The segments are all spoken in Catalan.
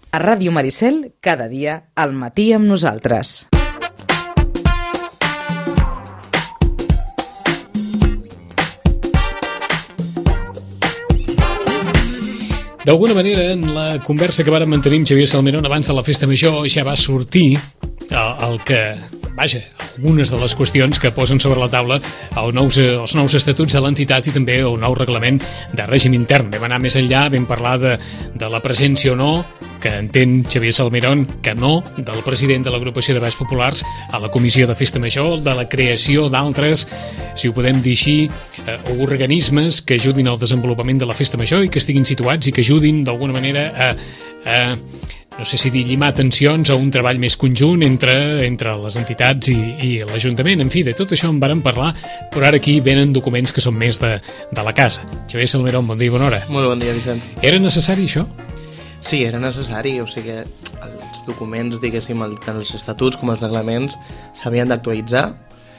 A Ràdio Maricel, cada dia al matí amb nosaltres. D'alguna manera, en la conversa que vàrem mantenir amb Xavier Salmerón abans de la festa major ja va sortir el que, vaja, algunes de les qüestions que posen sobre la taula els nous estatuts de l'entitat i també el nou reglament de règim intern. Vam anar més enllà, vam parlar de la presència o no, que entén Xavier Salmerón que no, del president de l'agrupació de Balls Populars a la comissió de festa major, de la creació d'altres, si ho podem dir així, organismes que ajudin al desenvolupament de la festa major i que estiguin situats i que ajudin d'alguna manera a no sé si dir llimar tensions o un treball més conjunt entre les entitats i l'Ajuntament. En fi, de tot això en vàrem parlar, però ara aquí venen documents que són més de la casa. Xavier Salmerón, bon dia i bona hora. Molt bon dia, Vicenç. Era necessari això? Sí, era necessari, o sigui que els documents, diguéssim, tant els estatuts com els reglaments s'havien d'actualitzar.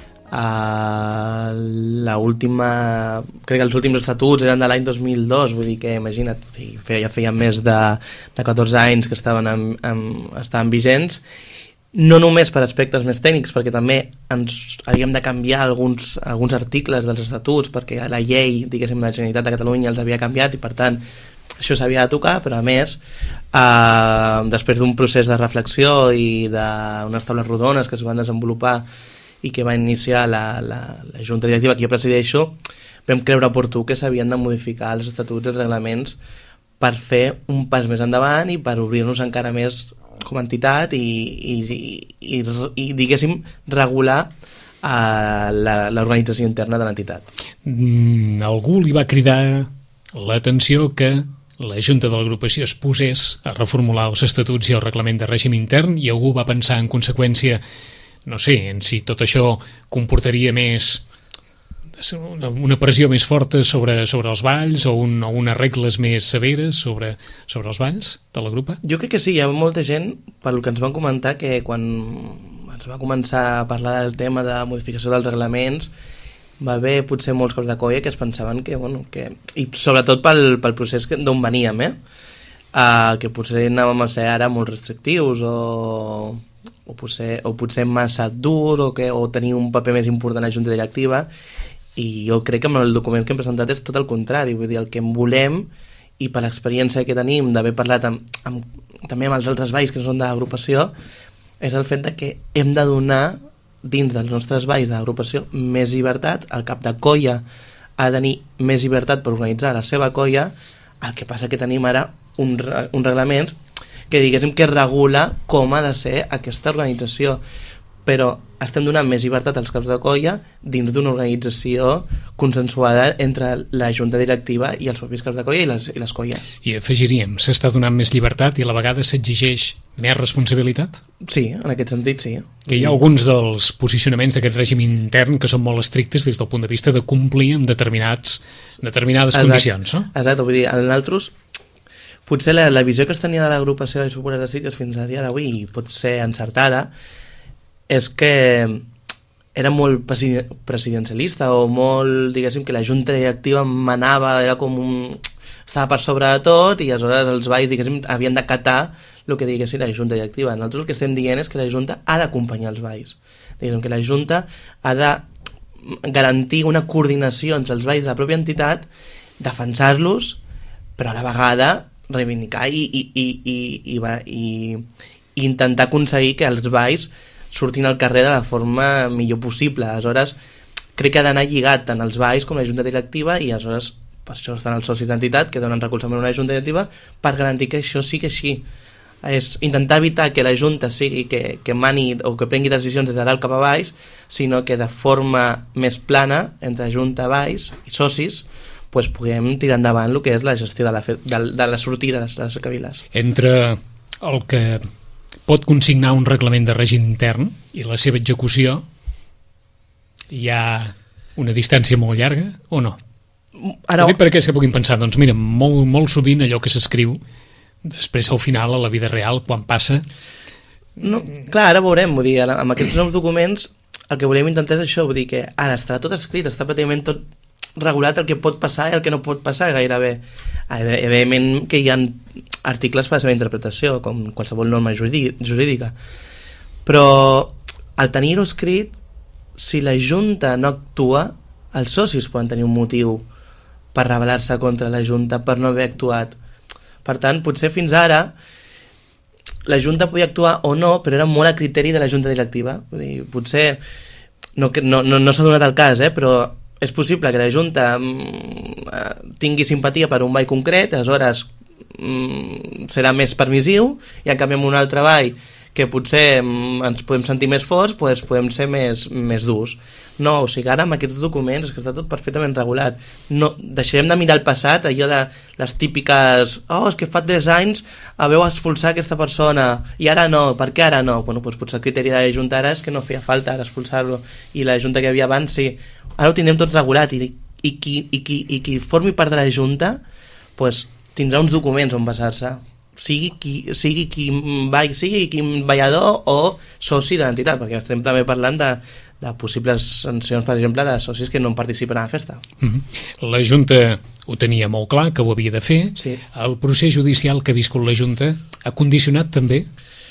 Crec que els últims estatuts eren de l'any 2002, vull dir que, imagina't, ja feien més de 14 anys que estaven vigents, no només per aspectes més tècnics, perquè també ens havíem de canviar alguns articles dels estatuts, perquè la llei, diguéssim, de la Generalitat de Catalunya els havia canviat i, per tant, això s'havia de tocar, però a més, després d'un procés de reflexió i d'unes taules rodones que es van desenvolupar i que va iniciar la Junta Directiva que jo presideixo, vam creure oportú que s'havien de modificar els estatuts i els reglaments per fer un pas més endavant i per obrir-nos encara més com a entitat i diguéssim, regular l'organització interna de l'entitat. Algú li va cridar l'atenció que la Junta de l'Agrupació es posés a reformular els estatuts i el reglament de règim intern i algú va pensar en conseqüència, no sé, en si tot això comportaria més una pressió més forta sobre els balls o unes regles més severes sobre els balls de la grupa? Jo crec que sí, hi ha molta gent, pel que ens van comentar, que quan ens va començar a parlar del tema de modificació dels reglaments va haver potser molts cops de colla que es pensaven que, i sobretot pel procés d'on veníem, que potser anàvem a ser ara molt restrictius o potser massa dur o tenir un paper més important a la Junta Directiva, i jo crec que amb el document que hem presentat és tot el contrari, vull dir, el que volem, i per l'experiència que tenim d'haver parlat també amb els altres balls que són de l'agrupació, és el fet de que hem de donar dins dels nostres balls de l'agrupació més llibertat, el cap de colla ha de tenir més llibertat per organitzar la seva colla. El que passa que tenim ara uns reglaments que diguéssim que regula com ha de ser aquesta organització, però estem donant més llibertat als caps de colla dins d'una organització consensuada entre la Junta Directiva i els propis caps de colla i les colles. I afegiríem, s'està donant més llibertat i a la vegada s'exigeix més responsabilitat? Sí, en aquest sentit sí. Que hi ha alguns dels posicionaments d'aquest règim intern que són molt estrictes des del punt de vista de complir amb determinades condicions, no? Exacte, vull dir, en altres potser la visió que es tenia de l'agrupació de Populars de Sitges fins a dia d'avui, i pot ser encertada, és que era molt presidencialista o molt, diguéssim, que la Junta Directiva manava, era com estava per sobre de tot i aleshores els balls, diguéssim, havien d'acatar el que diguéssim la Junta Directiva. Nosaltres el que estem dient és que la Junta ha d'acompanyar els balls. Diguéssim que la Junta ha de garantir una coordinació entre els balls de la pròpia entitat, defensar-los, però a la vegada reivindicar i intentar aconseguir que els balls surtin al carrer de la forma millor possible. Aleshores, crec que ha d'anar lligat tant els balls com la Junta Directiva, i aleshores per això estan els socis d'entitat que donen recolzament a una Junta Directiva per garantir que això sigui així. És intentar evitar que la Junta sigui que mani o que prengui decisions des de dalt cap a baix, sinó que de forma més plana entre Junta, balls i socis puguem tirar endavant el que és la gestió de la sortida de les caviles. Entre el que pot consignar un reglament de règim intern i la seva execució hi ha una distància molt llarga o no? Ara... Per què és que puguin pensar? Doncs mira, molt sovint allò que s'escriu després al final a la vida real, quan passa... No, clar, ara veurem, vull dir, amb aquests nous documents el que volem intentar és això, vull dir que ara estarà tot escrit, està pràcticament tot regulat el que pot passar i el que no pot passar gairebé. Evidentment que hi ha articles per la seva interpretació, com qualsevol norma jurídica. Però al tenir-ho escrit, si la Junta no actua, els socis poden tenir un motiu per rebel·lar-se contra la Junta per no haver actuat. Per tant, potser fins ara la Junta podia actuar o no, però era molt a criteri de la Junta directiva. Vull dir, potser no s'ha donat el cas, però és possible que la Junta tingui simpatia per un ball concret, aleshores serà més permissiu, i en canvi amb un altre ball que potser ens podem sentir més forts, doncs podem ser més durs. No, o sigui, ara amb aquests documents és que està tot perfectament regulat. No, deixarem de mirar el passat, allò de les típiques és que fa 3 anys vau expulsar aquesta persona i ara no, per què ara no? Bueno, doncs potser el criteri de la Junta ara és que no feia falta ara expulsar-lo, i la Junta que hi havia abans sí. Ara ho tindrem tot regulat, i qui formi part de la Junta doncs tindrà uns documents on basar-se, sigui qui ballador o soci de l'entitat, perquè estem també parlant de possibles sancions, per exemple, de socis que no participen a la festa. La Junta ho tenia molt clar, que ho havia de fer. Sí. El procés judicial que ha viscut la Junta ha condicionat també?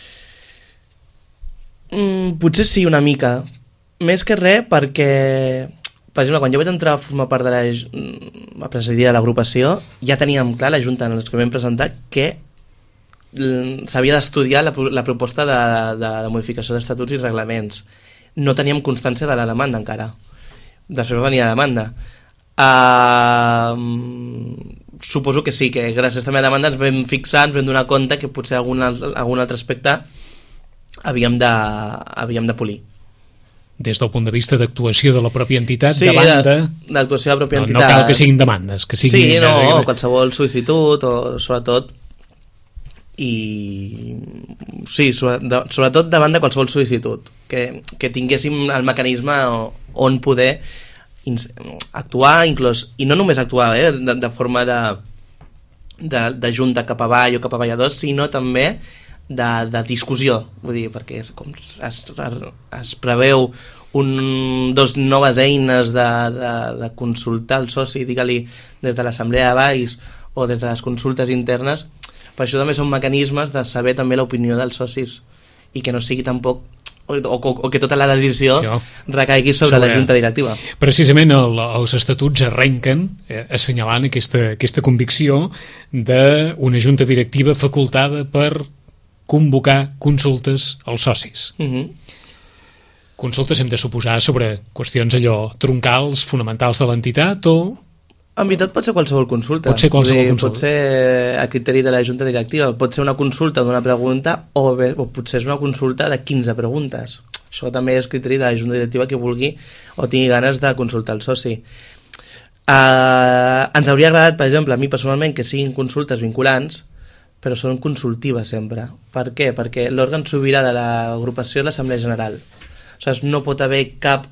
Potser sí, una mica. Més que res perquè, per exemple, quan jo vaig entrar a formar part a presidir l'agrupació, ja teníem clar, la Junta en els que vam presentar, que s'havia d'estudiar la proposta de modificació d'estatuts i reglaments. No teníem constància de la demanda encara. Després venia la demanda. Suposo que sí, que gràcies també a la demanda ens vam fixar, ens vam donar compte que potser algun altre aspecte havíem de polir. Des del punt de vista d'actuació de la pròpia entitat, sí, davant de... d'actuació de la pròpia entitat. No cal que siguin demandes, que siguin... Sí, qualsevol sol·licitud, o sobretot... I sí, sobretot davant de qualsevol sol·licitud, que tinguéssim el mecanisme on poder actuar, inclús, i no només actuar de forma de junta cap avall o cap avalladors, sinó també de discussió, vull dir, perquè com es preveu dos noves eines de consultar el soci, digue-li, des de l'assemblea de valls o des de les consultes internes. Per això també són mecanismes de saber també l'opinió dels socis i que no sigui tampoc o que tota la decisió recaigui sobre la Junta Directiva. Precisament els estatuts arrenquen assenyalant aquesta convicció d'una Junta Directiva facultada per convocar consultes als socis. Consultes hem de suposar sobre qüestions allò troncals, fonamentals de l'entitat o... En veritat pot ser qualsevol consulta. Pot ser qualsevol consulta. Pot ser a criteri de la Junta Directiva. Pot ser una consulta d'una pregunta o potser és una consulta de 15 preguntes. Això també és criteri de la Junta Directiva que vulgui o tingui ganes de consultar el soci. Ens hauria agradat, per exemple, a mi personalment, que siguin consultes vinculants, però són consultives sempre. Per què? Perquè l'òrgan sobirà de l'agrupació és l'Assemblea General. O sigui, no pot haver cap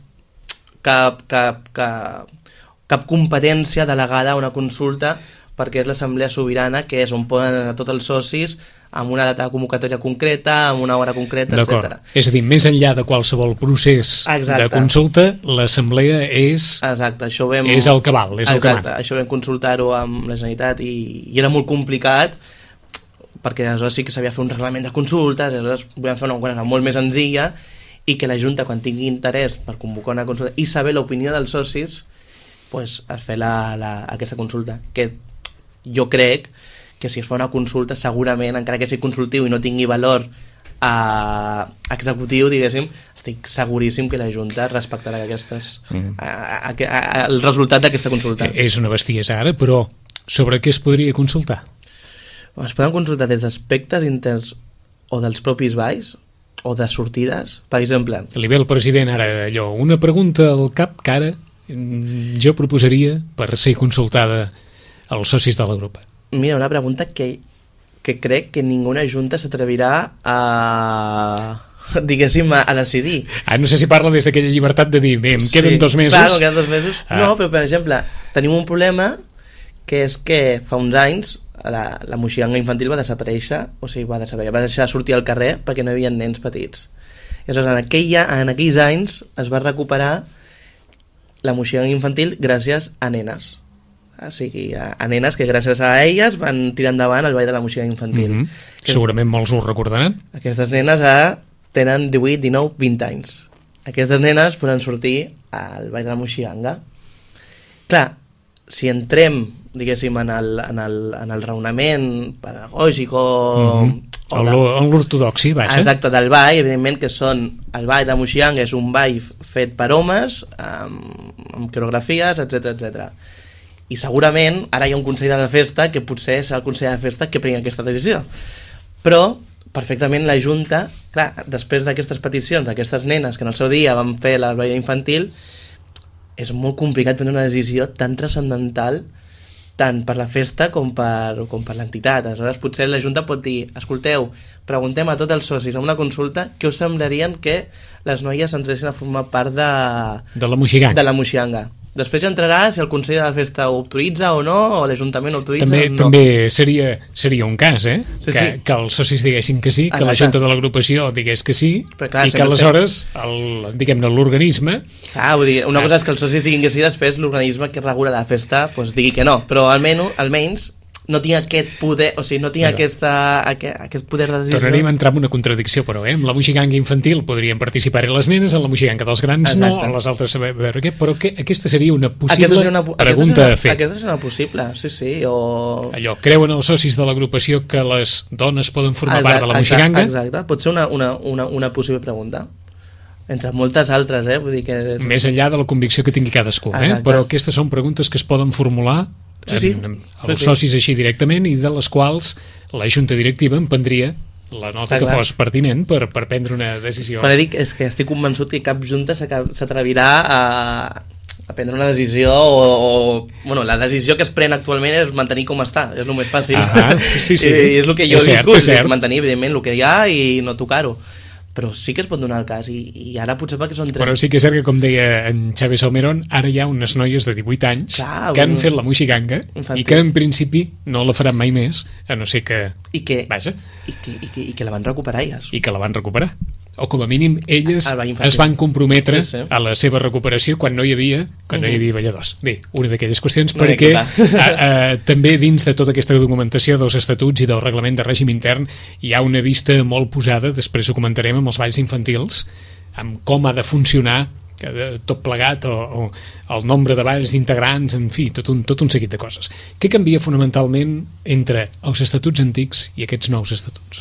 competència delegada a una consulta, perquè és l'assemblea sobirana, que és on poden anar tots els socis amb una data de convocatòria concreta, amb una hora concreta, etc. És a dir, més enllà de qualsevol procés de consulta, l'assemblea és... Exacte, això és el que val, és el que mana. Això vam consultar-ho amb la Generalitat i era molt complicat, perquè aleshores sí que s'havia de fer un reglament de consultes, aleshores volem fer una cosa molt més senzilla, i que la Junta, quan tingui interès per convocar una consulta i saber l'opinió dels socis, pues, es fer aquesta consulta, que jo crec que si es fa una consulta segurament, encara que sigui consultiu i no tingui valor executiu, diguéssim, estic seguríssim que la Junta respectarà el resultat d'aquesta consulta. És una bestiesa ara, però sobre què es podria consultar? Es poden consultar des d'aspectes interns o dels propis balls o de sortides, per exemple. Li ve el president ara allò, una pregunta al cap que ara jo proposaria per ser consultada als socis de la grupa. Mira, una pregunta que crec que ninguna junta s'atrevirà diguéssim, a decidir. No sé si parla des d'aquella llibertat de dir, bé, em queden 2 mesos. Clar, queden 2 mesos. No, però per exemple, tenim un problema que és que fa uns anys la moixiganga infantil va desaparèixer, o sigui, va deixar de sortir al carrer perquè no hi havia nens petits. I aleshores, en aquells anys es va recuperar la moixiganga infantil gràcies a nenes. o sigui, a nenes que gràcies a elles van tirar endavant el Ball de la Moixiganga infantil. Segurament molts ho recordaran. Aquestes nenes tenen 18, 19, 20 anys. Aquestes nenes poden sortir al Ball de la Moixiganga. Clar, si entrem, diguéssim, en el raonament pedagògic en l'ortodoxi, vaja. Exacte, del ball, evidentment que són el ball de Moixiganga és un ball fet per homes amb coreografies, etc. I segurament ara hi ha un consell de la festa que potser serà el consell de la festa que prengui aquesta decisió, però perfectament la Junta, clar, després d'aquestes peticions d'aquestes nenes que en el seu dia van fer la ball infantil, és molt complicat prendre una decisió tan transcendental tant per la festa com per l'entitat. Aleshores, potser la Junta pot dir, escolteu, preguntem a tots els socis a una consulta què us semblarien que les noies entressin a formar part de la Moixiganga. Després ja entrarà si el Consell de la Festa ho autoritza o no, o l'Ajuntament ho autoritza o no. També seria un cas, Sí. Que els socis diguessin que sí, que la Junta de l'agrupació digués que sí, clar, i que aleshores, diguem-ne, l'organisme... Vull dir, una cosa és que els socis diguin que sí, després l'organisme que regula la festa digui que no, però almenys no tinc aquest poder, o sigui, no tinc aquest poder de decisió. Tornaríem a entrar en una contradicció, però, amb la Moixiganga infantil podrien participar-hi les nenes, en la Moixiganga dels grans no, a les altres a veure què, però aquesta seria una possible pregunta a fer. Aquesta és una possible, sí, o... Allò, creuen els socis de l'agrupació que les dones poden formar part de la Moixiganga? Exacte, pot ser una possible pregunta. Entre moltes altres, vull dir que... Més enllà de la convicció que tingui cadascú, però aquestes són preguntes que es poden formular als socis així directament i de les quals la Junta Directiva en prendria la nota que fos pertinent per prendre una decisió. Quan dic és que estic convençut que cap Junta s'atrevirà a prendre una decisió bueno, la decisió que es pren actualment és mantenir com està, és el més fàcil. Sí. I és el que jo he viscut, mantenir evidentment el que hi ha i no tocar-ho. Però sí que es pot donar el cas i ara potser perquè són 3... Però sí que és cert que, com deia en Xavi Salmerón, ara hi ha unes noies de 18 anys que han fet la Moixiganga i que en principi no la faran mai més, a no ser que... I que la van recuperar elles. I que la van recuperar. O com a mínim elles es van comprometre a la seva recuperació quan no hi havia balladors. Bé, una d'aquelles qüestions perquè també dins de tota aquesta documentació dels estatuts i del reglament de règim intern hi ha una vista molt posada, després ho comentarem, amb els balls infantils, amb com ha de funcionar tot plegat o el nombre de balls d'integrants, en fi, tot un seguit de coses. Què canvia fonamentalment entre els estatuts antics i aquests nous estatuts?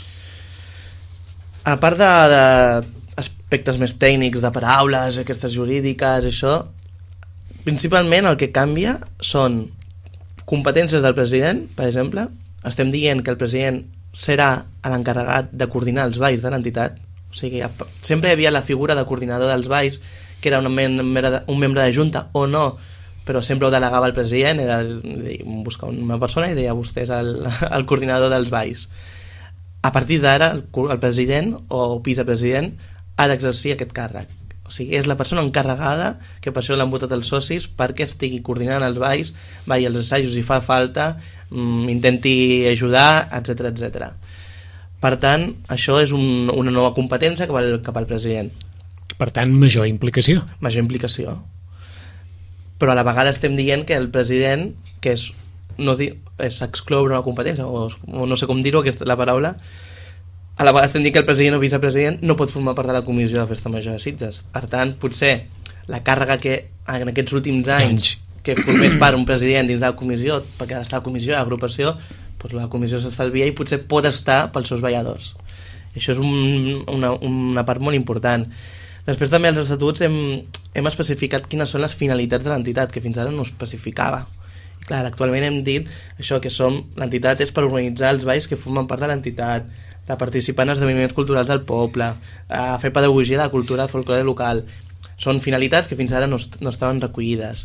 A part d'aspectes més tècnics, de paraules, aquestes jurídiques, això, principalment el que canvia són competències del president, per exemple. Estem dient que el president serà l'encarregat de coordinar els balls de l'entitat. O sigui, sempre hi havia la figura de coordinador dels balls, que era un membre de junta o no, però sempre ho delegava el president, buscava una persona i deia vostè és el coordinador dels balls. A partir d'ara, el president o vicepresident ha d'exercir aquest càrrec. O sigui, és la persona encarregada, que per això l'han votat els socis, perquè estigui coordinant els balls, balli els assajos si fa falta, intenti ajudar, etc. Per tant, això és una nova competència cap al president. Per tant, major implicació. Major implicació. Però a la vegada estem dient que el president, que és excloure una competència, o no sé com dir-ho, la paraula, a la vegada estem dient que el president o vicepresident no pot formar part de la comissió de Festa Major de Sitges. Per tant, potser la càrrega que en aquests últims anys que formés part un president dins de la comissió, perquè ha d'estar a la comissió, a l'agrupació, doncs la comissió s'estalvia i potser pot estar pels seus balladors. Això és una part molt important. Després també als estatuts hem especificat quines són les finalitats de l'entitat, que fins ara no especificava. I clar, actualment hem dit això, que l'entitat és per organitzar els balls que formen part de l'entitat, de participar en esdeveniments culturals del poble, a fer pedagogia de la cultura folclore local. Són finalitats que fins ara no estaven recollides.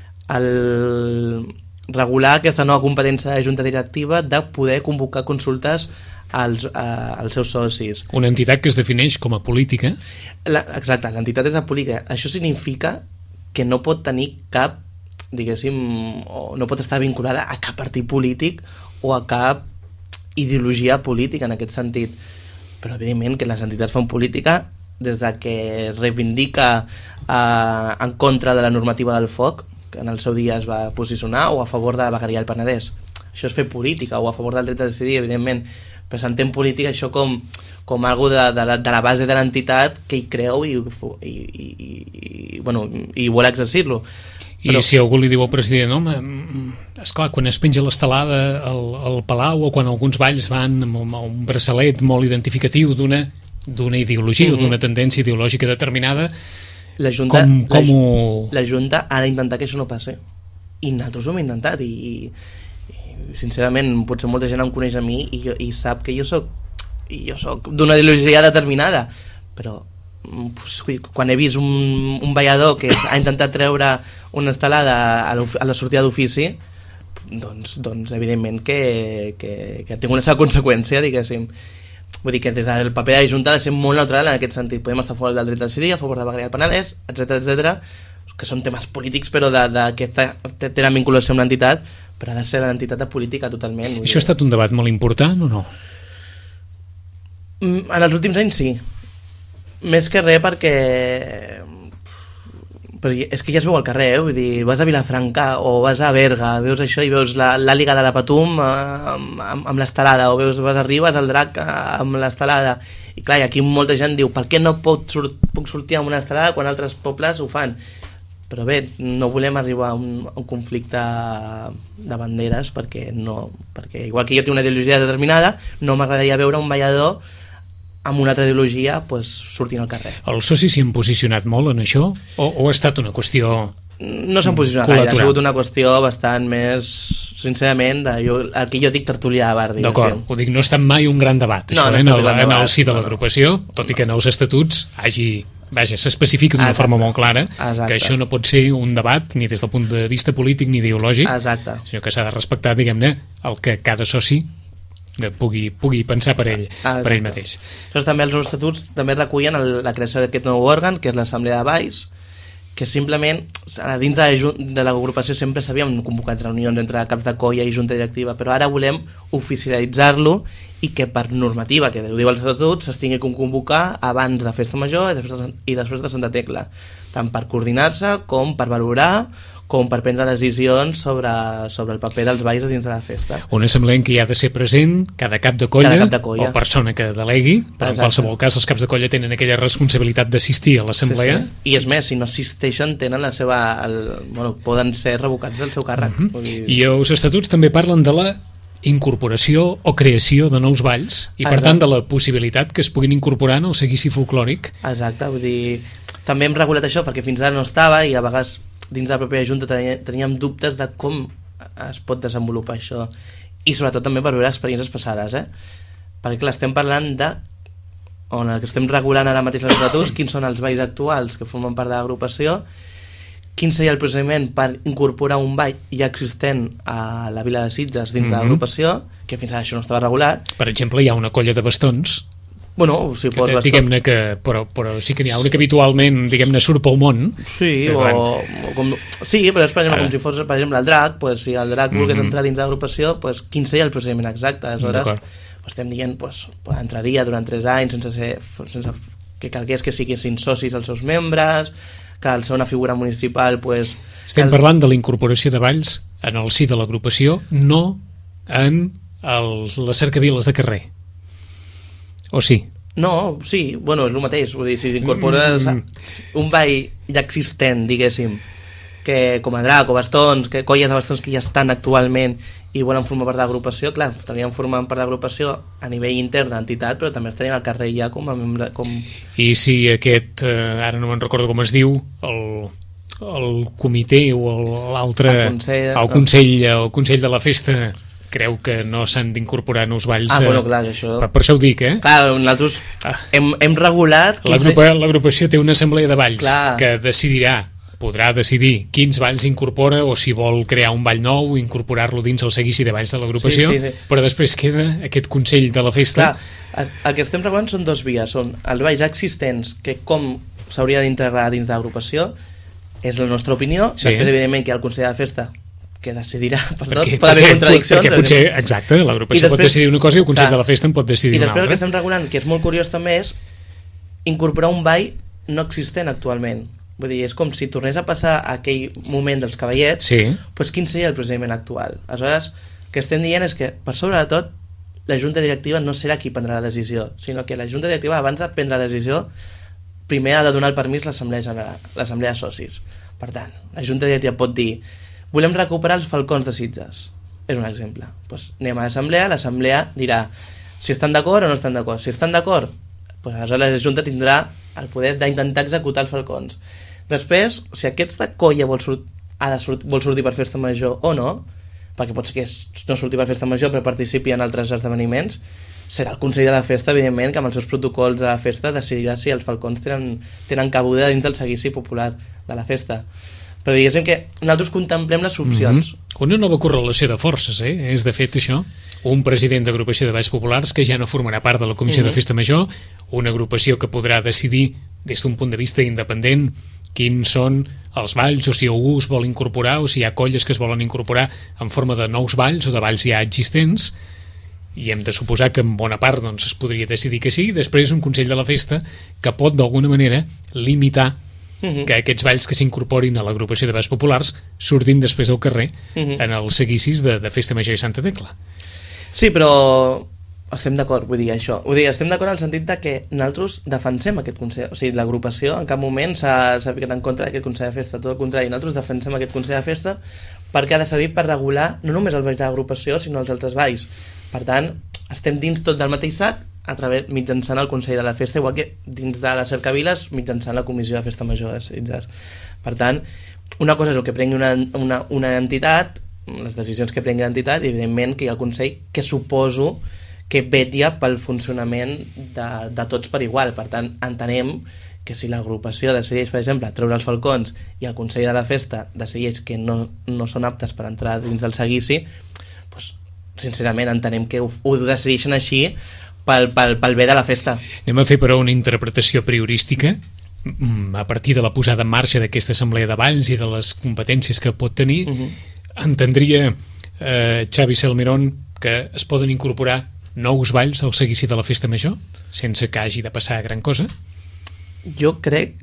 Regular aquesta nova competència de la Junta Directiva de poder convocar consultes als seus socis. Una entitat que es defineix com a política. Exacte, l'entitat és de política. Això significa que no pot tenir cap, diguéssim, o no pot estar vinculada a cap partit polític o a cap ideologia política en aquest sentit. Però evidentment que les entitats fan política des de que reivindica en contra de la normativa del foc, que en el seu dia es va posicionar, o a favor de la vegueria del Penedès. Això és fer política, o a favor del dret a decidir, evidentment, però s'entén política això com algo de la base de l'entitat que hi creu i vol exercir-lo. I si algú li diu al president, home, esclar, quan es penja l'estelada al Palau o quan alguns balls van amb un braçalet molt identificatiu d'una ideologia o d'una tendència ideològica determinada, la Junta ha d'intentar que això no passi. I nosaltres ho hem intentat i sincerament potser molta gent em coneix a mi i sap que jo soc d'una ideologia determinada, però quan he vist un ballador que ha intentat treure una estelada a la sortida d'ofici, doncs evidentment que tinc una conseqüència, diguéssim. Vull dir que des del paper de la Junta ha de ser molt neutral en aquest sentit. Podem estar a favor del dret a decidir, a favor de la vegueria del Penedès, etc, que són temes polítics però que tenen vinculació amb l'entitat, però ha de ser l'entitat de política totalment. Això ha estat un debat molt important o no? En els últims anys sí. Més que res perquè és que ja es veu al carrer, vull dir, vas a Vilafranca o vas a Berga, veus això i veus l'àliga de la Patum amb l'estelada, o vas a Ribes al drac amb l'estelada, i clar, i aquí molta gent diu, per què no puc sortir amb una estelada quan altres pobles ho fan? Però bé, no volem arribar a un conflicte de banderes perquè igual que jo tinc una ideologia determinada, no m'agradaria veure un ballador amb una altra ideologia sortint al carrer. Els socis s'hi han posicionat molt en això? O ha estat una qüestió no s'han posicionat gaire, ha sigut una qüestió bastant més, sincerament, aquí jo dic tertúlia de bar, diguéssim. D'acord, ho dic, no ha estat mai un gran debat, això, en el si de l'agrupació, tot i que en els estatuts s'especifica d'una forma molt clara que això no pot ser un debat ni des del punt de vista polític ni ideològic, sinó que s'ha de respectar, diguem-ne, el que cada soci pugui pensar per ell mateix. També els estatuts també recullen la creació d'aquest nou òrgan, que és l'Assemblea de Valls, que simplement dins de l'agrupació sempre s'havien convocat reunions entre caps de colla i junta directiva, però ara volem oficialitzar-lo i que per normativa, que ho diu els estatuts, es tingui que convocar abans de Festa Major i després de Santa Tecla, tant per coordinar-se com per valorar com per prendre decisions sobre el paper dels balls dins de la festa. Una assemblea en què hi ha de ser present cada cap de colla o persona que delegui, però en qualsevol cas els caps de colla tenen aquella responsabilitat d'assistir a l'assemblea. I és més, si no assisteixen tenen poden ser revocats del seu càrrec. I els estatuts també parlen de la incorporació o creació de nous balls i per tant de la possibilitat que es puguin incorporar en el seguici folclòric. Exacte, vull dir, també hem regulat això perquè fins ara no estava i a vegades dins de la pròpia Junta teníem dubtes de com es pot desenvolupar això i sobretot també per veure experiències passades, perquè clar, estem parlant de on el que estem regulant ara mateix els estatuts, quins són els balls actuals que formen part de l'agrupació, quin seria el procediment per incorporar un ball ja existent a la vila de Sitges dins de l'agrupació, que fins ara això no estava regulat. Per exemple, hi ha una colla de bastons diguem-ne que però sí que n'hi ha una que habitualment surt pel món. Sí, però és per exemple com si fos per exemple el drac, si el drac volgués entrar dins de l'agrupació, quin seria el procediment exacte? Aleshores estem dient entraria durant 3 anys sense que calgués que siguessin socis els seus membres, que al ser una figura municipal estem parlant de la incorporació de balls en el si de l'agrupació, no en les cercaviles de carrer. O sí? No, sí, és el mateix. Vull dir, si incorpores un ball ja existent, diguéssim, que com a drac o bastons, que colles de bastons que ja estan actualment i volen formar part de l'agrupació, clar, estarien formant part de l'agrupació a nivell intern d'entitat, però també estarien al carrer ja com a membre. I si aquest, ara no me'n recordo com es diu, el comitè o l'altre, el Consell de la Festa, creu que no s'han d'incorporar nous balls. Clar, això... Per això ho dic, Clar, nosaltres hem regulat... L'agrupació té una assemblea de balls que podrà decidir quins balls incorpora o si vol crear un ball nou, incorporar-lo dins el seguici de balls de l'agrupació, però després queda aquest Consell de la Festa. Clar, el que estem regulant són 2 vies, són els balls existents, que com s'hauria d'integrar dins de l'agrupació, és la nostra opinió, després evidentment que hi ha el Consell de la Festa que decidirà, pot haver contradiccions. Perquè potser, exacte, l'agrupació pot decidir una cosa i el Consell de la Festa en pot decidir una altra. I després el que estem regulant, que és molt curiós també, és incorporar un ball no existent actualment. Vull dir, és com si tornés a passar aquell moment dels cavallets, doncs quin seria el procediment actual? Aleshores, el que estem dient és que, per sobre de tot, la junta directiva no serà qui prendrà la decisió, sinó que la junta directiva, abans de prendre la decisió, primer ha de donar el permís l'assemblea general, l'assemblea de socis. Per tant, la junta directiva pot dir volem recuperar els falcons de Sitges. És un exemple. Doncs anem a l'assemblea dirà si estan d'acord o no estan d'acord. Si estan d'acord, doncs aleshores la junta tindrà el poder d'intentar executar els falcons. Després, si aquesta colla vol sortir per festa major o no, perquè pot ser que no surti per festa major però participi en altres esdeveniments, serà el Consell de la Festa, evidentment, que amb els seus protocols de la festa decidirà si els falcons tenen cabuda dins del seguici popular de la festa. Però diguéssim que nosaltres contemplem les opcions. Una nova correlació de forces, és de fet això. Un president d'agrupació de balls populars que ja no formarà part de la Comissió de Festa Major, una agrupació que podrà decidir des d'un punt de vista independent quins són els balls o si algú es vol incorporar o si hi ha colles que es volen incorporar en forma de nous balls o de balls ja existents, i hem de suposar que en bona part doncs, es podria decidir que sí. Després un Consell de la Festa que pot d'alguna manera limitar que aquests balls que s'incorporin a l'agrupació de balls populars surtin després al carrer en els seguicis de Festa Major i Santa Tecla. Sí, però estem d'acord, vull dir això. Vull dir, estem d'acord en el sentit de que nosaltres defensem aquest Consell, o sigui, l'agrupació en cap moment s'ha ficat en contra d'aquest Consell de Festa, tot el contrari, nosaltres defensem aquest Consell de Festa perquè ha de servir per regular no només els balls de l'agrupació, sinó els altres balls. Per tant, estem dins tot del mateix sac mitjançant el Consell de la Festa, igual que dins de les cercaviles mitjançant la Comissió de Festa Major de Sitges. Per tant, una cosa és el que prengui una entitat, les decisions que prengui l'entitat, i evidentment que hi ha el Consell que suposo que vetlla pel funcionament de tots per igual. Per tant, entenem que si l'agrupació decideix, per exemple, treure els falcons i el Consell de la Festa decideix que no són aptes per entrar dins del seguici, doncs, sincerament entenem que ho decideixen així pel bé de la festa. Anem a fer, però, una interpretació priorística a partir de la posada en marxa d'aquesta assemblea de balls i de les competències que pot tenir. Entendria Xavi Salmerón que es poden incorporar nous balls al seguici de la festa major sense que hagi de passar gran cosa? Jo crec,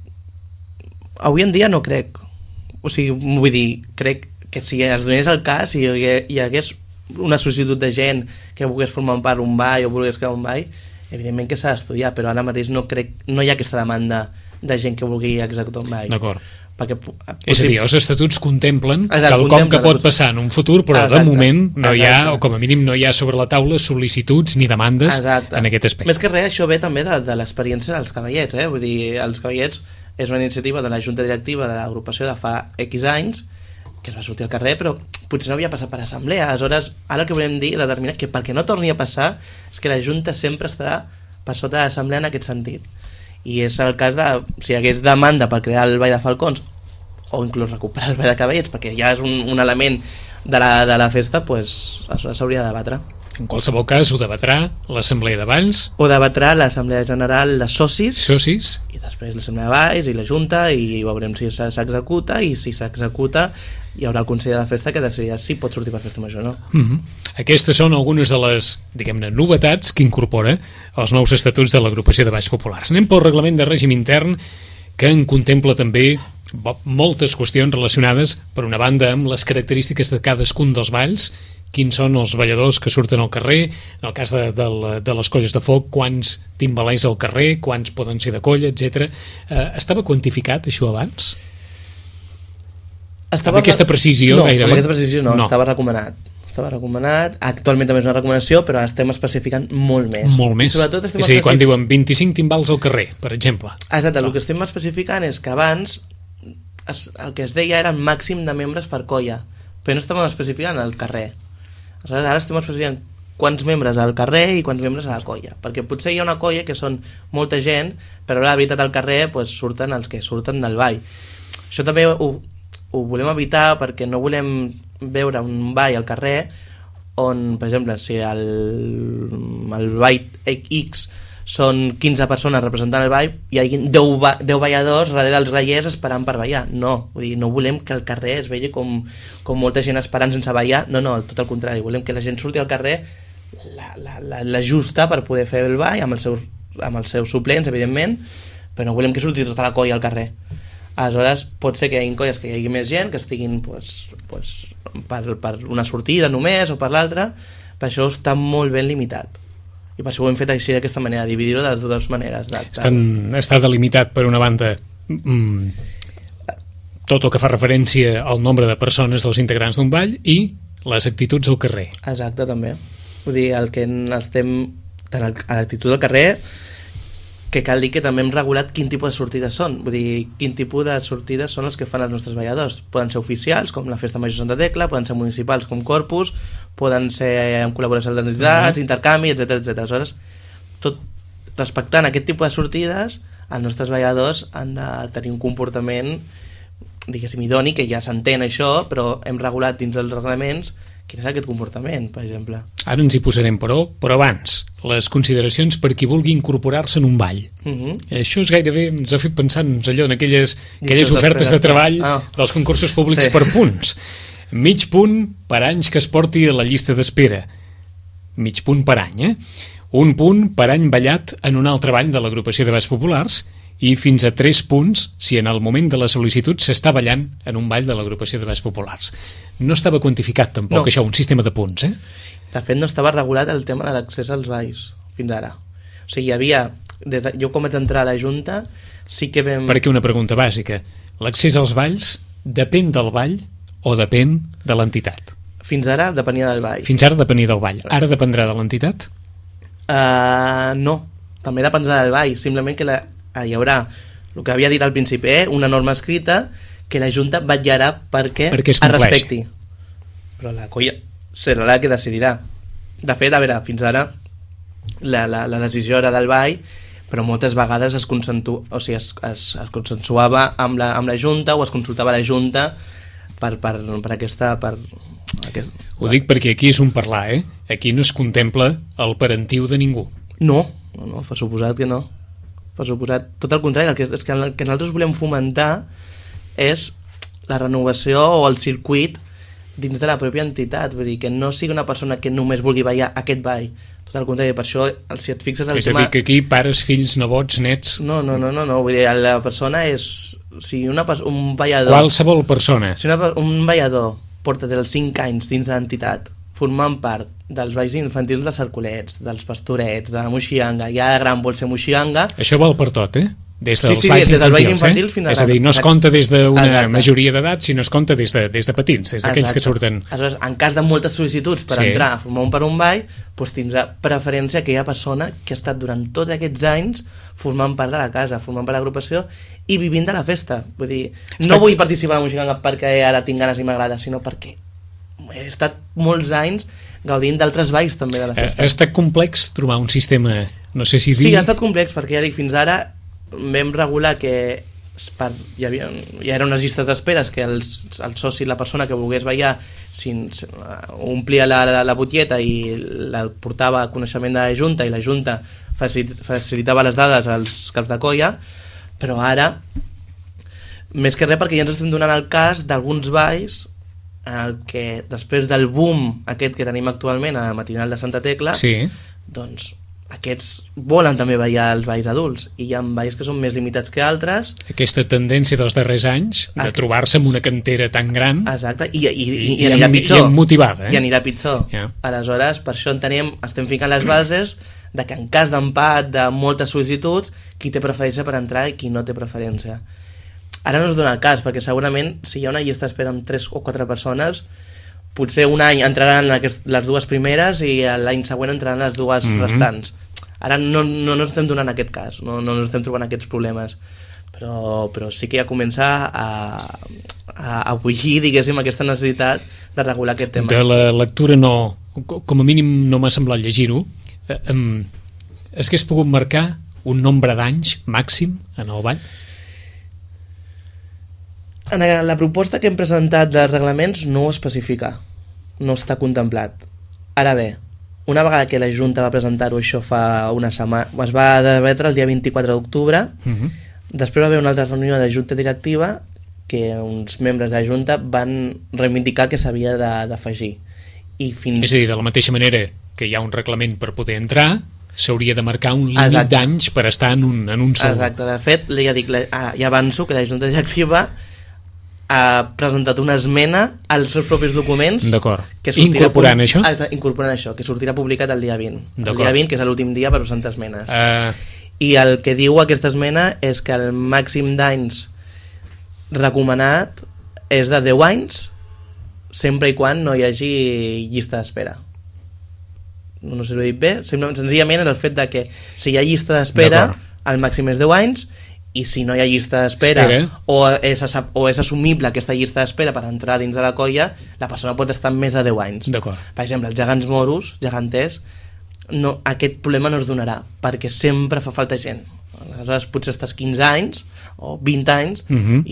avui en dia no crec, o sigui, vull dir, crec que si es donés el cas, si hi hagués una sol·licitud de gent que volgués formar part d'un ball o volgués crear un ball, evidentment que s'ha d'estudiar, però ara mateix no hi ha aquesta demanda de gent que vulgui executar un ball. D'acord. És a dir, els estatuts contemplen quelcom que pot passar en un futur, però de moment no hi ha, o com a mínim no hi ha sobre la taula sol·licituds ni demandes en aquest aspecte. Més que res, això ve també de l'experiència dels cavallets, vull dir, els cavallets és una iniciativa de la junta directiva de l'agrupació de fa X anys que es va sortir al carrer, però potser no havia passat per assemblea. Aleshores, ara el que volem dir, determinar que perquè no torni a passar és que la junta sempre estarà per sota de l'assemblea en aquest sentit. I és el cas de, si hi hagués demanda per crear el ball de falcons o inclús recuperar el ball de cavallets, perquè ja és un element de la festa, doncs això s'hauria de debatre. En qualsevol cas, ho debatrà l'Assemblea de Balls. Ho debatrà l'Assemblea General de Socis. I després l'Assemblea de Balls i la Junta, i veurem si s'executa, i si s'executa hi haurà el Consell de la Festa que decidirà si pot sortir per festa major o no. Aquestes són algunes de les, diguem-ne, novetats que incorpora els nous estatuts de l'agrupació de balls populars. Anem pel reglament de règim intern, que en contempla també moltes qüestions relacionades, per una banda, amb les característiques de cadascun dels balls, quins són els balladors que surten al carrer, en el cas de les colles de foc, quants timbalers al carrer, quants poden ser de colla, etc. Estava quantificat això abans? Amb aquesta precisió gairebé? No, amb aquesta precisió no, estava recomanat. Actualment també és una recomanació, però estem especificant molt més. Molt més? És a dir, quan diuen 25 timbals al carrer, per exemple. Exacte, el que estem especificant és que abans el que es deia era el màxim de membres per colla, però no estàvem especificant al carrer. Ara estem especificant quants membres al carrer i quants membres a la colla, perquè potser hi ha una colla que són molta gent, però la veritat al carrer surten els que surten del ball. Això també ho volem evitar perquè no volem veure un ball al carrer on, per exemple, si el ball X són 15 persones representant el ball i hi ha 10 balladors darrere dels grallers esperant per ballar. No, vull dir, no volem que el carrer es vegi com molta gent esperant sense ballar, no, tot el contrari, volem que la gent surti al carrer la justa per poder fer el ball amb els seus suplents, evidentment, però no volem que surti tota la colla al carrer. Aleshores, pot ser que hi hagi colles que hi hagi més gent, que estiguin per una sortida només o per l'altra, per això està molt ben limitat. I per això ho hem fet així d'aquesta manera, dividir-ho de les dues maneres. Està delimitat per una banda tot el que fa referència al nombre de persones dels integrants d'un ball i les actituds al carrer. Exacte, també. Vull dir, el que estem tant a l'actitud al carrer, que cal dir que també hem regulat quin tipus de sortides són. Vull dir, quin tipus de sortides són els que fan els nostres balladors. Poden ser oficials, com la Festa Major Santa Tecla, poden ser municipals, com Corpus, poden ser en col·laboració amb entitats, intercanvi, etc. Aleshores, tot respectant aquest tipus de sortides, els nostres balladors han de tenir un comportament, diguéssim, idoni, que ja s'entén això, però hem regulat dins els reglaments quin és aquest comportament, per exemple. Ara ens hi posarem, però abans, les consideracions per qui vulgui incorporar-se en un ball. Això és gairebé, ens ha fet pensar allò en aquelles ofertes de treball dels concursos públics per punts. Mig punt per anys que es porti a la llista d'espera. Mig punt per any, Un punt per any ballat en un altre ball de l'agrupació de balls populars i fins a 3 punts si en el moment de la sol·licitud s'està ballant en un ball de l'agrupació de balls populars. No estava quantificat tampoc això, un sistema de punts, De fet, no estava regulat el tema de l'accés als balls fins ara. O sigui, hi havia, jo com vaig entrar a la Junta, sí que vam... Perquè una pregunta bàsica, l'accés als balls depèn del ball o depèn de l'entitat? Fins ara depenia del ball. Fins ara depenia del ball. Ara dependrà de l'entitat? No, també dependrà del ball, simplement que hi haurà, el que havia dit al principi, una norma escrita que la Junta vetllarà perquè es respecti. Però la colla serà la que decidirà. De fet, a veure, fins ara la decisió era del ball, però moltes vegades es consensuava amb la Junta o es consultava la Junta per aquesta... Ho dic perquè aquí és un parlar, Aquí no es contempla el parentiu de ningú. No, per suposat que no. Per suposat, tot el contrari, el que nosaltres volem fomentar és la renovació o el circuit dins de la pròpia entitat, vull dir, que no sigui una persona que només vulgui ballar aquest ball, tot el contrari, per això, si et fixes... És a dir, que aquí pares, fills, nebots, nets... No, vull dir, la persona és... Si un ballador... Qualsevol persona. Si un ballador porta dels 5 anys dins de l'entitat, formant part dels balls infantils de Cercolets, dels Pastorets, de la Moxianga, ja de gran vol ser Moxianga... Això val per tot, Des dels balls infantils, fins a... És a dir, no es compta des d'una majoria d'edat, sinó es compta des de petits, des d'aquells que surten... Aleshores, en cas de moltes sol·licituds per entrar a formar un ball, doncs tindrà preferència aquella persona que ha estat durant tots aquests anys formant part de la casa, formant part de l'agrupació i vivint de la festa. Vull dir, no vull participar a la Moxianga perquè ara tinc ganes i m'agrada, sinó perquè he estat molts anys gaudint d'altres balls també de la festa. Ha estat complex trobar un sistema, no sé si dir... Sí, ha estat complex, perquè ja dic, fins ara vam regular que ja eren unes llistes d'esperes que el soci, la persona que volgués ballar, omplia la butlleta i la portava a coneixement de la Junta i la Junta facilitava les dades als caps de colla, però ara, més que res perquè ja ens estem donant el cas d'alguns balls en el que després del boom aquest que tenim actualment a Matinal de Santa Tecla, doncs aquests volen també ballar els balls adults i hi ha balls que són més limitats que altres. Aquesta tendència dels darrers anys de trobar-se amb una cantera tan gran. Exacte, i anirà pitjor. I motivada. I anirà pitjor. Aleshores, per això estem ficant les bases de que en cas d'empat de moltes sol·licituds, qui té preferència per entrar i qui no té preferència. Ara no es dona el cas, perquè segurament si hi ha una llista d'espera amb 3 o 4 persones, potser un any entraran les dues primeres i l'any següent entraran les dues restants. Ara no ens estem donant aquest cas, no ens estem trobant aquests problemes, però sí que ja comença a bullir, diguéssim, aquesta necessitat de regular aquest tema. De la lectura com a mínim no m'ha semblat llegir-ho. És que has pogut marcar un nombre d'anys màxim en el ball? En la proposta que hem presentat de reglaments no ho especifica, no està contemplat. Ara bé, una vegada que la Junta va presentar-ho, això fa una setmana, es va debatre el dia 24 d'octubre, després va haver una altra reunió de Junta Directiva que uns membres de la Junta van reivindicar que s'havia d'afegir. És a dir, de la mateixa manera que hi ha un reglament per poder entrar, s'hauria de marcar un límit d'anys per estar en un sol. Exacte, de fet, ja dic, ja avanço que la Junta Directiva ha presentat una esmena als seus propis documents. D'acord. Incorporant això? Incorporant això, que sortirà publicat el dia 20. El dia 20, que és l'últim dia per presentar esmenes. I el que diu aquesta esmena és que el màxim d'anys recomanat és de 10 anys, sempre i quan no hi hagi llista d'espera. No sé si ho he dit bé, senzillament és el fet de que si hi ha llista d'espera, el màxim és 10 anys, i si no hi ha llista d'espera o és assumible aquesta llista d'espera per entrar dins de la colla, la persona pot estar més de 10 anys. Per exemple, els gegants moros, geganters, aquest problema no es donarà, perquè sempre fa falta gent. Aleshores potser estàs 15 anys o 20 anys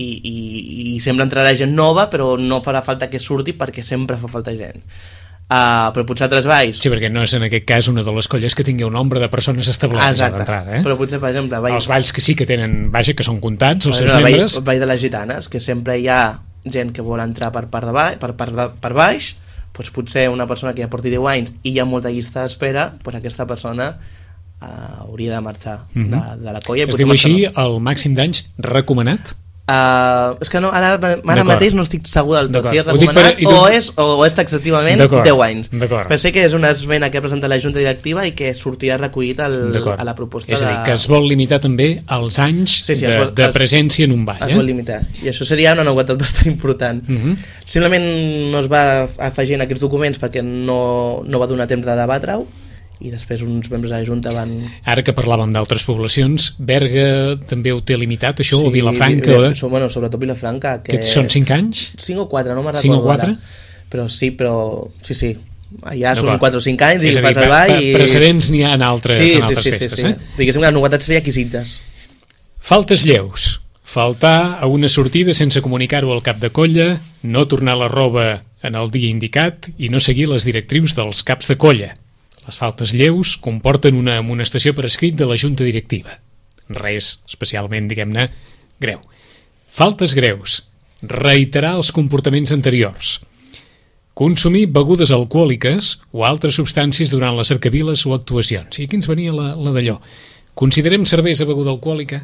i sempre entrarà gent nova, però no farà falta que surti perquè sempre fa falta gent. Però potser altres balls... Sí, perquè no és en aquest cas una de les colles que tingui un nombre de persones establertes a l'entrada. Però potser, per exemple... Els balls que sí que tenen, que són comptats, els seus membres... El ball de les gitanes, que sempre hi ha gent que vol entrar per baix, doncs potser una persona que ja porti 10 anys i hi ha molta llista d'espera, doncs aquesta persona hauria de marxar de la colla. Es diu així el màxim d'anys recomanat? És que no, ara mateix no estic segur del tot si és recomanat o és taxativament 10 anys. Però sé que és una esmena que ha presentat la Junta Directiva i que sortirà recollit a la proposta. És a dir, que es vol limitar també els anys de presència en un ball. Es vol limitar, i això seria una novetat bastant important. Simplement no es va afegir en aquests documents perquè no va donar temps de debatre-ho, i després uns membres de la Junta van... Ara que parlàvem d'altres poblacions, Berga també ho té limitat, això, o Vilafranca? Bueno, sobretot Vilafranca. Que són 5 anys? 5 o 4, no me'n recordo. 5 o 4? Però sí. Allà són 4 o 5 anys i fas el ball i... Precedents n'hi ha en altres festes, eh? Diguéssim que la novetat seria aquí Sitges. Faltes lleus. Faltar a una sortida sense comunicar-ho al cap de colla, no tornar la roba en el dia indicat i no seguir les directrius dels caps de colla. Les faltes lleus comporten una amonestació per escrit de la Junta Directiva. Res especialment, diguem-ne, greu. Faltes greus. Reiterar els comportaments anteriors. Consumir begudes alcohòliques o altres substàncies durant les cercaviles o actuacions. I aquí ens venia la d'allò. Considerem cervesa beguda alcohòlica?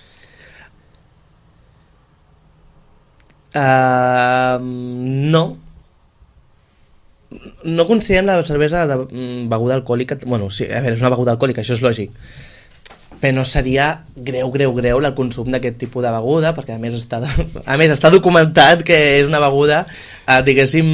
No. No considerem la cervesa de beguda alcohòlica. Bueno, sí, a veure, és una beguda alcohòlica, això és lògic, però no seria greu el consum d'aquest tipus de beguda, perquè a més està documentat que és una beguda diguéssim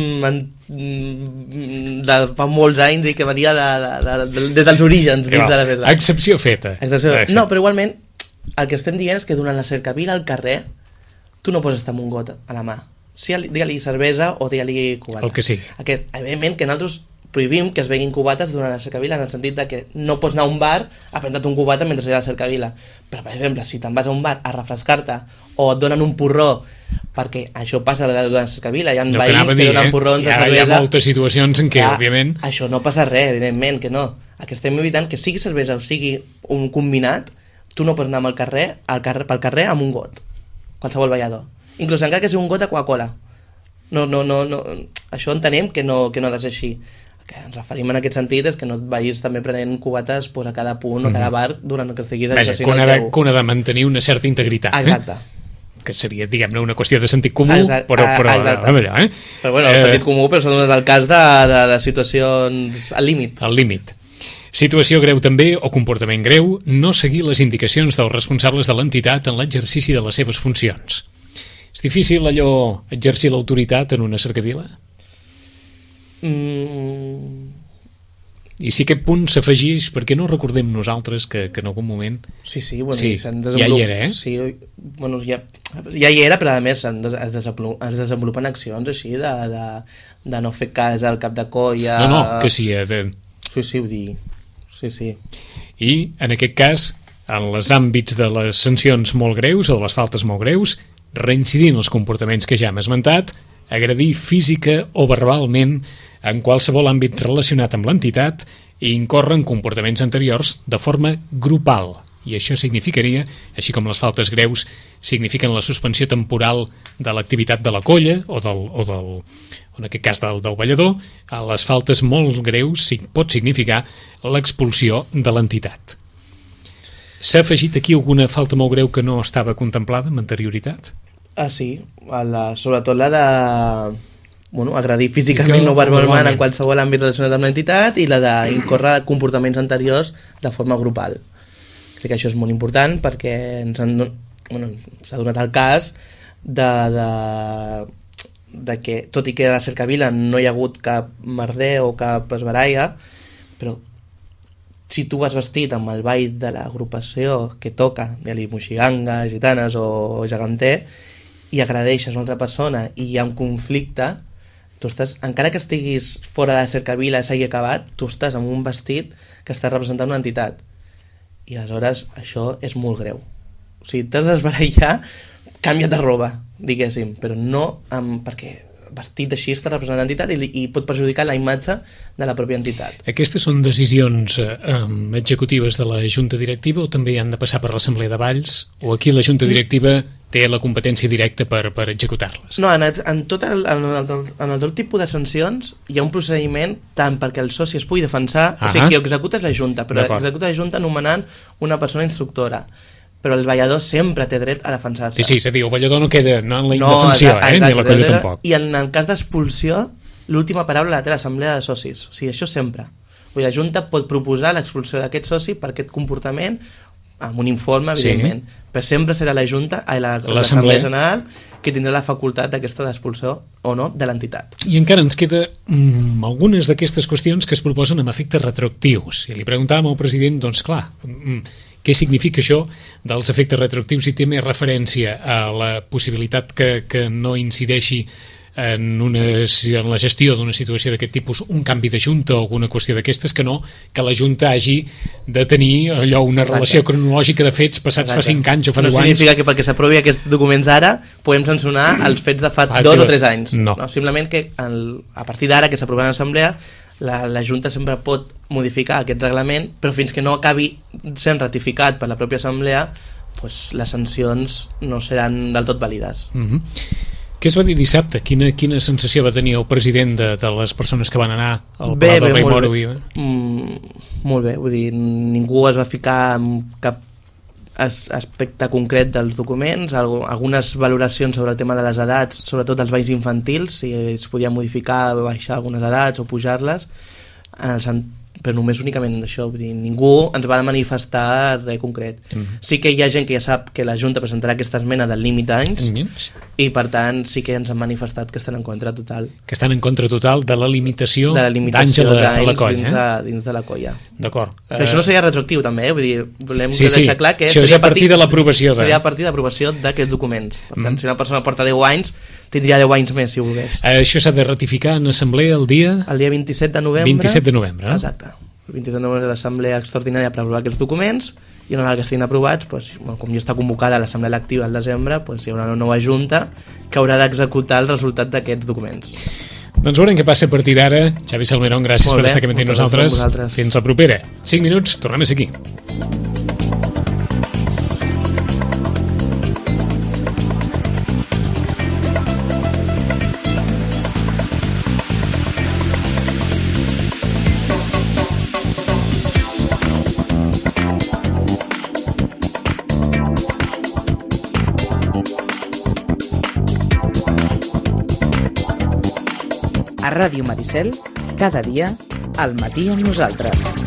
de fa molts anys i que venia dels orígens dins de la festa. Excepció feta. No, però igualment el que estem dient és que durant la cercavila al carrer tu no pots estar amb un got a la mà. Digue-li cervesa o digue-li cubata. El que sigui. Evidentment que nosaltres prohibim que es beguin cubates durant la cercavila, en el sentit de que no pots anar a un bar a prendre't un cubata mentre hi ha la cercavila. Però, per exemple, si te'n vas a un bar a refrescar-te o et donen un porró, perquè això passa durant la cercavila, hi ha veïns que donen porrons de cervesa. Hi ha moltes situacions en què, òbviament... Això no passa res, evidentment, que no. El que estem evitant que sigui cervesa o sigui un combinat, tu no pots anar pel carrer amb un got, qualsevol ballador. Inclús encara que sigui un got de Coca-Cola. No. Això entenem que no ha de ser així. El que ens referim en aquest sentit és que no et vagis també prenent cubates a cada punt o a cada bar durant que estiguis exercint el teu... Que ha de mantenir una certa integritat. Exacte. Que seria, diguem-ne, una qüestió de sentit comú, però allò, Però bueno, el sentit comú, però s'ha donat el cas de situacions al límit. Al límit. Situació greu també, o comportament greu, no seguir les indicacions dels responsables de l'entitat en l'exercici de les seves funcions. És difícil allò exercir l'autoritat en una cercavila? I si aquest punt s'afegeix, perquè no recordem nosaltres que en algun moment... Sí, bueno, sí, ja hi era, eh? Sí, bueno, ja hi era, però a més es desenvolupen accions així de no fer cas al cap de colla... No, que sí, Sí, vull dir... Sí. I, en aquest cas, en els àmbits de les sancions molt greus o de les faltes molt greus, reincidir en els comportaments que ja hem esmentat, agredir física o verbalment en qualsevol àmbit relacionat amb l'entitat i incórrer en comportaments anteriors de forma grupal i això significaria, així com les faltes greus signifiquen la suspensió temporal de l'activitat de la colla o en aquest cas del ballador, a les faltes molt greus pot significar l'expulsió de l'entitat. S'ha afegit aquí alguna falta molt greu que no estava contemplada amb anterioritat? Sí, sobretot la de agredir físicament o verbalment en qualsevol àmbit relacionat amb l'entitat i la d'incórrer comportaments anteriors de forma grupal. Crec que això és molt important perquè s'ha donat el cas de que, tot i que a la cercavila no hi ha hagut cap merder o cap esbaralla, però si tu vas vestit amb el ball de l'agrupació que toca, ja-li moixiganga, gitanes o geganter, i agredeixes una altra persona i hi ha un conflicte, tu estàs, encara que estiguis fora de la cercavila i s'hagi acabat, tu estàs amb un vestit que està representant una entitat. I aleshores això és molt greu. O sigui, t'has d'esbarallar, canvia't de roba, diguéssim, però no perquè vestit així està representant l'entitat i pot perjudicar la imatge de la pròpia entitat. Aquestes són decisions executives de la Junta Directiva o també han de passar per l'Assemblea de Valls? O aquí la Junta Directiva té la competència directa per executar-les? No, en tot el tipus de sancions hi ha un procediment tant perquè el soci es pugui defensar, o sigui, qui executa és la Junta, però executa la Junta nomenant una persona instructora. Però el ballador sempre té dret a defensar-se. Sí, és a dir, el ballador no queda en la indefensió, ni la colla tampoc. I en el cas d'expulsió, l'última paraula la té l'assemblea de socis. O sigui, això sempre. Vull dir, la Junta pot proposar l'expulsió d'aquest soci per aquest comportament, amb un informe, evidentment. Sí. Però sempre serà la Junta, l'Assemblea General, que tindrà la facultat d'aquesta d'expulsió o no de l'entitat. I encara ens queda algunes d'aquestes qüestions que es proposen amb efectes retroactius. I li preguntàvem al president, doncs clar, què significa això dels efectes retroactius i té més referència a la possibilitat que no incideixi en la gestió d'una situació d'aquest tipus un canvi de junta o alguna qüestió d'aquestes que no que la junta hagi de tenir allò una relació cronològica de fets passats fa 5 anys o fa 10 anys. No significa que perquè s'aprovi aquests documents ara podem sancionar els fets de fa 2 o 3 anys. No. Simplement que a partir d'ara que s'aprovarà l'assemblea la Junta sempre pot modificar aquest reglament, però fins que no acabi sent ratificat per la pròpia assemblea, doncs les sancions no seran del tot vàlides. Què es va dir dissabte? Quina sensació va tenir el president de les persones que van anar al Palau del Rei Moro? Molt bé, vull dir, ningú es va ficar en cap aspecte concret dels documents, algunes valoracions sobre el tema de les edats, sobretot els balls infantils, si es podia modificar, baixar algunes edats o pujar-les, però només únicament això, vull dir, ningú ens va manifestar res concret. Sí que hi ha gent que ja sap que la Junta presentarà aquesta esmena del límit d'anys i per tant sí que ens han manifestat que estan en contra total. Que estan en contra total de la limitació d'anys a la colla. Dins de la colla. D'acord. Però això no seria retroactiu també, vull dir, volem deixar clar que això és a partir de l'aprovació. Seria a partir de l'aprovació d'aquests documents. Per tant, si una persona porta 10 anys, tindria 10 anys més, si volgués. Això s'ha de ratificar en assemblea el dia... El dia 27 de novembre. 27 de novembre, no? Exacte. El 27 de novembre l'assemblea extraordinària per aprovar aquests documents i una vegada que estiguin aprovats, com ja està convocada l'assemblea electiva al desembre, hi haurà una nova junta que haurà d'executar el resultat d'aquests documents. Doncs veurem què passa a partir d'ara. Xavi Salmerón, gràcies per estar aquí amb nosaltres. Fins la propera. 5 minuts, tornem a ser aquí. A Ràdio Maricel, cada dia, al matí amb nosaltres.